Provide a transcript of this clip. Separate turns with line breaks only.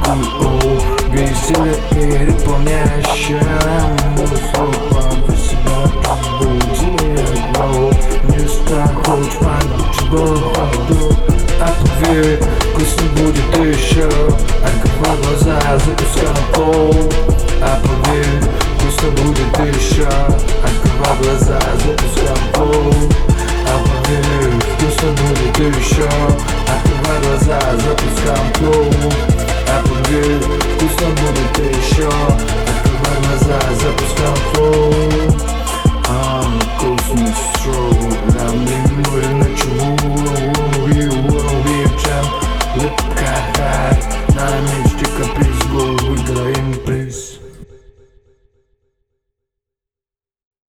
Веселье переполняющее музыку в себя разбудит голову. Не страхуешь память воду. А поверь, вкусно будет еще. Открывай глаза, запускай пол. А поверь, вкусно будет еще. Открывай глаза, запускай пол. А поверь, вкусно будет еще. Открывай глаза, запускай пол. А поверь, вкусно будет еще. Открывай глаза, запускай пол. Вкусно строго, нам не нужно ничего. Липкая, нами